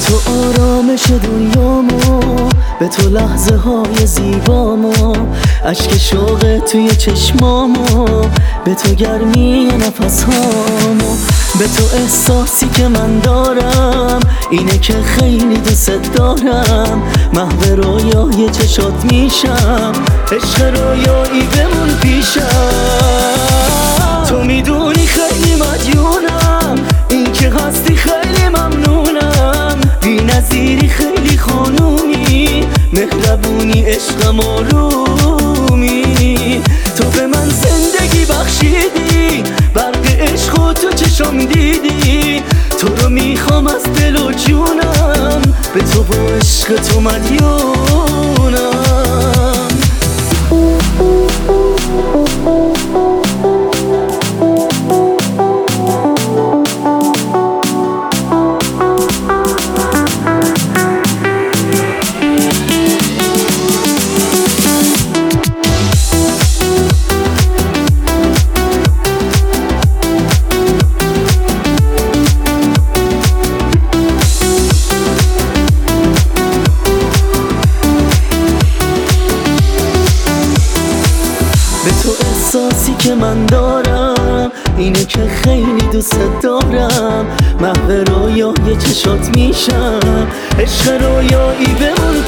تو آرامش دنیامو، به تو لحظه های زیبامو، اشک شوق توی چشمامو، به تو گرمی نفس هامو، به تو احساسی که من دارم اینه که خیلی دوست دارم. محو رویای چشات میشم، عشق رویایی بمون پیشم. تو میدونی خیلی مدیونم، این که هستی خیلی ممنونم. بی نظیری خیلی خانومی، مهربونی عشقم آرومی. تو به من زندگی بخشیدی، برق عشق و تو چشم دیدی. تو رو میخوام از دل و جونم، به تو با عشق تو مدیونم. به تو احساسی که من دارم اینه که خیلی دوست دارم. محو رویای چشات میشم، عشق رویایی بمون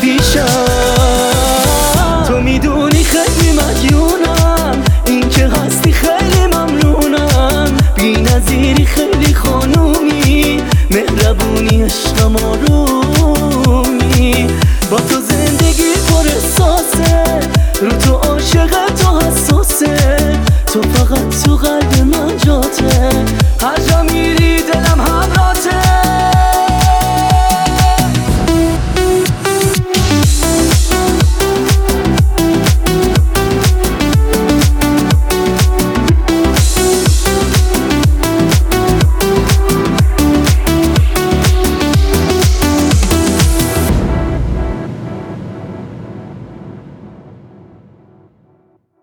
پیشم. تو میدونی خیلی مدیونم، این که هستی خیلی ممنونم. بی نظیری خیلی خانومی، مهربونی عشقم آرومی. با تو زندگی پر احساسه، رو تو عاشق تو حساسه. تو فقط تو قلب من جاته، هر